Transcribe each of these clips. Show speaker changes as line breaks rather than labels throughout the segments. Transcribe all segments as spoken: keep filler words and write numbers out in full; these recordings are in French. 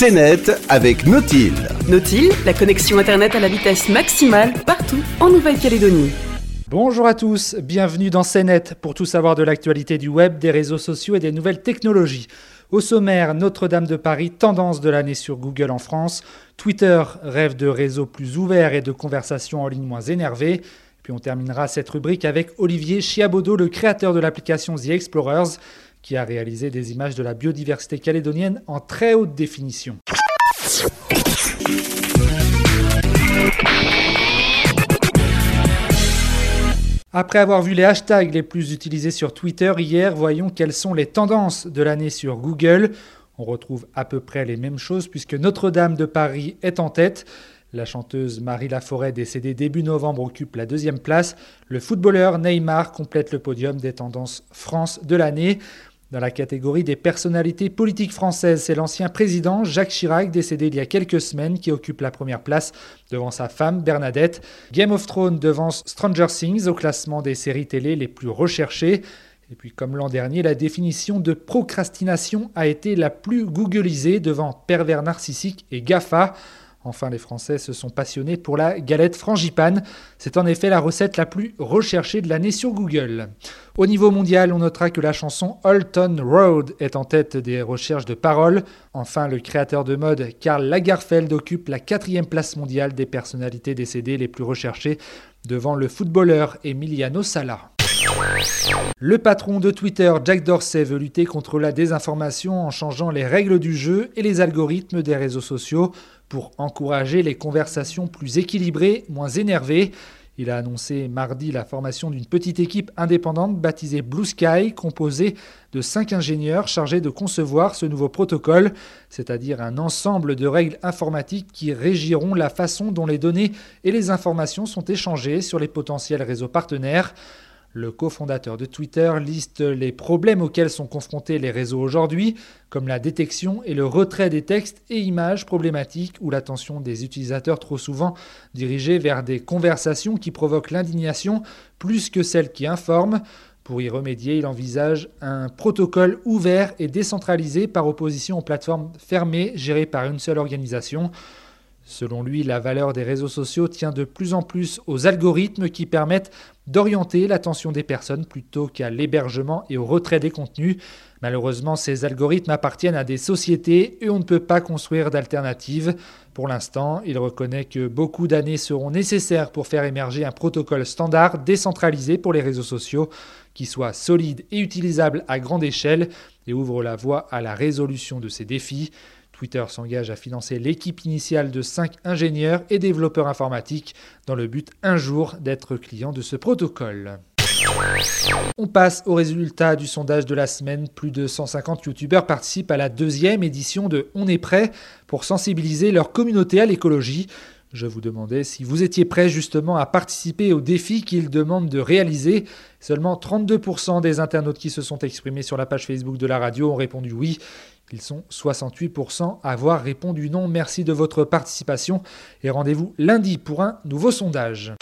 CNET avec Nautil.
Nautil, la connexion Internet à la vitesse maximale partout en Nouvelle-Calédonie.
Bonjour à tous, bienvenue dans CNET pour tout savoir de l'actualité du web, des réseaux sociaux et des nouvelles technologies. Au sommaire, Notre-Dame de Paris, tendance de l'année sur Google en France. Twitter rêve de réseaux plus ouverts et de conversations en ligne moins énervées. Puis on terminera cette rubrique avec Olivier Chiabodo, le créateur de l'application The Explorers, qui a réalisé des images de la biodiversité calédonienne en très haute définition. Après avoir vu les hashtags les plus utilisés sur Twitter hier, voyons quelles sont les tendances de l'année sur Google. On retrouve à peu près les mêmes choses puisque Notre-Dame de Paris est en tête. La chanteuse Marie Laforêt, décédée début novembre, occupe la deuxième place. Le footballeur Neymar complète le podium des tendances France de l'année. Dans la catégorie des personnalités politiques françaises, c'est l'ancien président Jacques Chirac, décédé il y a quelques semaines, qui occupe la première place devant sa femme Bernadette. Game of Thrones devance Stranger Things au classement des séries télé les plus recherchées. Et puis comme l'an dernier, la définition de procrastination a été la plus googlisée devant pervers narcissique et GAFA. Enfin, les Français se sont passionnés pour la galette frangipane. C'est en effet la recette la plus recherchée de l'année sur Google. Au niveau mondial, on notera que la chanson Old Town Road est en tête des recherches de paroles. Enfin, le créateur de mode Karl Lagerfeld occupe la quatrième place mondiale des personnalités décédées les plus recherchées, devant le footballeur Emiliano Sala. Le patron de Twitter, Jack Dorsey, veut lutter contre la désinformation en changeant les règles du jeu et les algorithmes des réseaux sociaux pour encourager les conversations plus équilibrées, moins énervées. Il a annoncé mardi la formation d'une petite équipe indépendante baptisée Blue Sky, composée de cinq ingénieurs chargés de concevoir ce nouveau protocole, c'est-à-dire un ensemble de règles informatiques qui régiront la façon dont les données et les informations sont échangées sur les potentiels réseaux partenaires. Le cofondateur de Twitter liste les problèmes auxquels sont confrontés les réseaux aujourd'hui, comme la détection et le retrait des textes et images problématiques ou l'attention des utilisateurs trop souvent dirigée vers des conversations qui provoquent l'indignation plus que celles qui informent. Pour y remédier, il envisage un protocole ouvert et décentralisé par opposition aux plateformes fermées gérées par une seule organisation. Selon lui, la valeur des réseaux sociaux tient de plus en plus aux algorithmes qui permettent d'orienter l'attention des personnes plutôt qu'à l'hébergement et au retrait des contenus. Malheureusement, ces algorithmes appartiennent à des sociétés et on ne peut pas construire d'alternatives. Pour l'instant, il reconnaît que beaucoup d'années seront nécessaires pour faire émerger un protocole standard décentralisé pour les réseaux sociaux qui soit solide et utilisable à grande échelle et ouvre la voie à la résolution de ces défis. Twitter s'engage à financer l'équipe initiale de cinq ingénieurs et développeurs informatiques dans le but un jour d'être client de ce protocole. On passe aux résultats du sondage de la semaine. Plus de cent cinquante youtubeurs participent à la deuxième édition de On est prêt pour sensibiliser leur communauté à l'écologie. Je vous demandais si vous étiez prêt justement à participer au défi qu'ils demandent de réaliser. Seulement trente-deux pour cent des internautes qui se sont exprimés sur la page Facebook de la radio ont répondu oui. Ils sont soixante-huit pour cent à avoir répondu non. Merci de votre participation et rendez-vous lundi pour un nouveau sondage.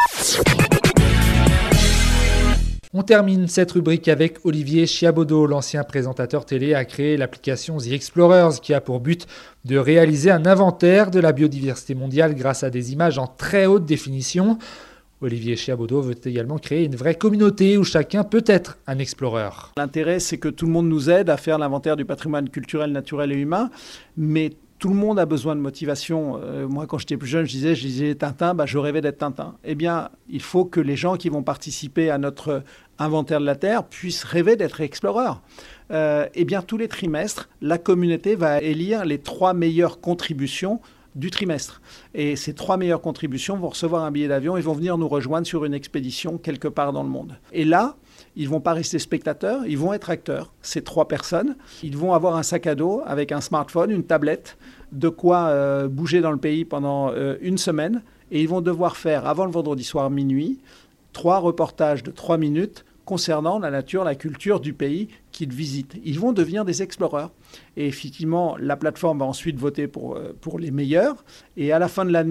On termine cette rubrique avec Olivier Chiabodo. L'ancien présentateur télé a créé l'application The Explorers qui a pour but de réaliser un inventaire de la biodiversité mondiale grâce à des images en très haute définition. Olivier Chiabodo veut également créer une vraie communauté où chacun peut être un explorer.
L'intérêt, c'est que tout le monde nous aide à faire l'inventaire du patrimoine culturel, naturel et humain, mais tout le monde a besoin de motivation. Euh, moi, quand j'étais plus jeune, je disais, je disais Tintin, bah, je rêvais d'être Tintin. Eh bien, il faut que les gens qui vont participer à notre inventaire de la Terre puissent rêver d'être explorers. Euh, eh bien, tous les trimestres, la communauté va élire les trois meilleures contributions du trimestre. Et ces trois meilleures contributions vont recevoir un billet d'avion et vont venir nous rejoindre sur une expédition quelque part dans le monde. Et là, ils ne vont pas rester spectateurs, ils vont être acteurs. Ces trois personnes, ils vont avoir un sac à dos avec un smartphone, une tablette, de quoi euh, bouger dans le pays pendant euh, une semaine. Et ils vont devoir faire, avant le vendredi soir minuit, trois reportages de trois minutes concernant la nature, la culture du pays qu'ils visitent. Ils vont devenir des explorers. Et effectivement, la plateforme va ensuite voter pour, pour les meilleurs. Et à la fin de l'année,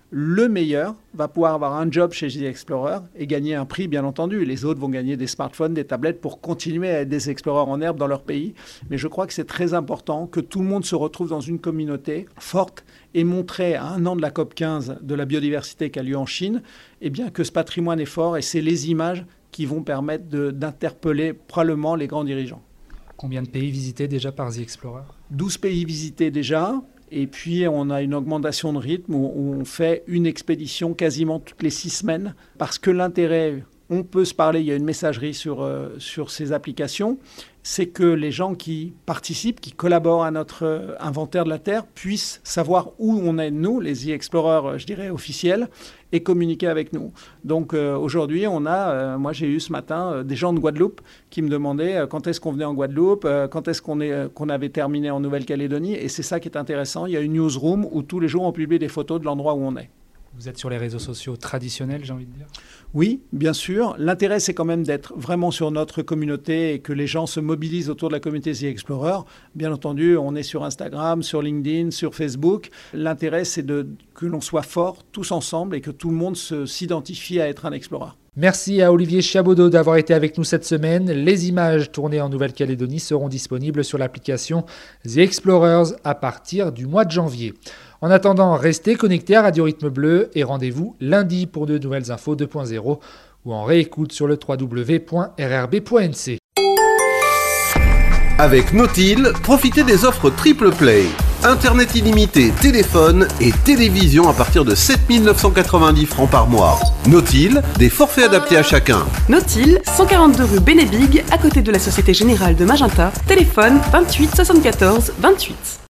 le meilleur va pouvoir avoir un job chez The Explorer et gagner un prix, bien entendu. Les autres vont gagner des smartphones, des tablettes pour continuer à être des explorers en herbe dans leur pays. Mais je crois que c'est très important que tout le monde se retrouve dans une communauté forte et montrer à un an de la COP quinze de la biodiversité qui a lieu en Chine, eh bien, que ce patrimoine est fort et c'est les images qui vont permettre de, d'interpeller probablement les grands dirigeants.
Combien de pays visités déjà par The Explorer ?
douze pays visités déjà. Et puis, on a une augmentation de rythme où on fait une expédition quasiment toutes les six semaines parce que l'intérêt, on peut se parler, il y a une messagerie sur, euh, sur ces applications, c'est que les gens qui participent, qui collaborent à notre euh, inventaire de la Terre puissent savoir où on est, nous, les The Explorers, je dirais, officiels, et communiquer avec nous. Donc euh, aujourd'hui, on a, euh, moi j'ai eu ce matin euh, des gens de Guadeloupe qui me demandaient euh, quand est-ce qu'on venait en Guadeloupe, euh, quand est-ce qu'on, est, euh, qu'on avait terminé en Nouvelle-Calédonie, et c'est ça qui est intéressant. Il y a une newsroom où tous les jours on publie des photos de l'endroit où on est.
Vous êtes sur les réseaux sociaux traditionnels, j'ai envie de dire ?
Oui, bien sûr. L'intérêt, c'est quand même d'être vraiment sur notre communauté et que les gens se mobilisent autour de la communauté The Explorer. Bien entendu, on est sur Instagram, sur LinkedIn, sur Facebook. L'intérêt, c'est de, que l'on soit forts tous ensemble et que tout le monde se, s'identifie à être un explorer.
Merci à Olivier Chiabodo d'avoir été avec nous cette semaine. Les images tournées en Nouvelle-Calédonie seront disponibles sur l'application The Explorers à partir du mois de janvier. En attendant, restez connectés à Radio Rythme Bleu et rendez-vous lundi pour de nouvelles infos deux point zéro ou en réécoute sur le w w w point r r b point n c.
Avec Nautil, profitez des offres Triple Play. Internet illimité, téléphone et télévision à partir de sept mille neuf cent quatre-vingt-dix francs par mois. Nautil, des forfaits adaptés à chacun.
Nautil, cent quarante-deux rue Bénébig, à côté de la Société Générale de Magenta. Téléphone vingt-huit soixante-quatorze vingt-huit.